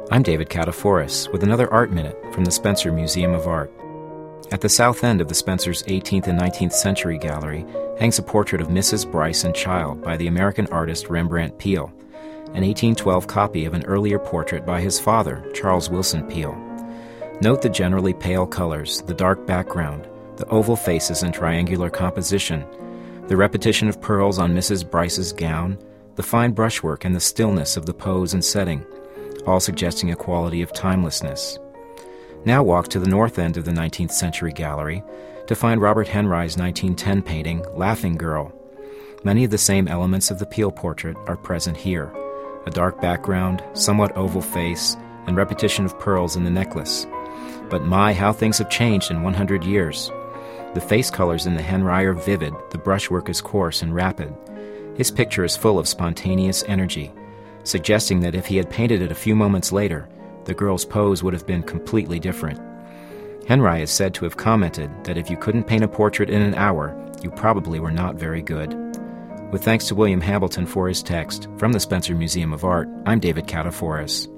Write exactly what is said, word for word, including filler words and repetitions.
I'm David Kataforis with another Art Minute from the Spencer Museum of Art. At the south end of the Spencer's eighteenth and nineteenth century gallery hangs a portrait of Missus Bryce and child by the American artist Rembrandt Peale, an eighteen twelve copy of an earlier portrait by his father, Charles Willson Peale. Note the generally pale colors, the dark background, the oval faces and triangular composition, the repetition of pearls on Missus Bryce's gown, the fine brushwork and the stillness of the pose and setting, all suggesting a quality of timelessness. Now walk to the north end of the nineteenth century gallery to find Robert Henry's nineteen ten painting, Laughing Girl. Many of the same elements of the Peale portrait are present here: a dark background, somewhat oval face, and repetition of pearls in the necklace. But my, how things have changed in one hundred years. The face colors in the Henry are vivid, the brushwork is coarse and rapid. His picture is full of spontaneous energy, suggesting that if he had painted it a few moments later, the girl's pose would have been completely different. Henry is said to have commented that if you couldn't paint a portrait in an hour, you probably were not very good. With thanks to William Hambleton for his text, from the Spencer Museum of Art, I'm David Kataforis.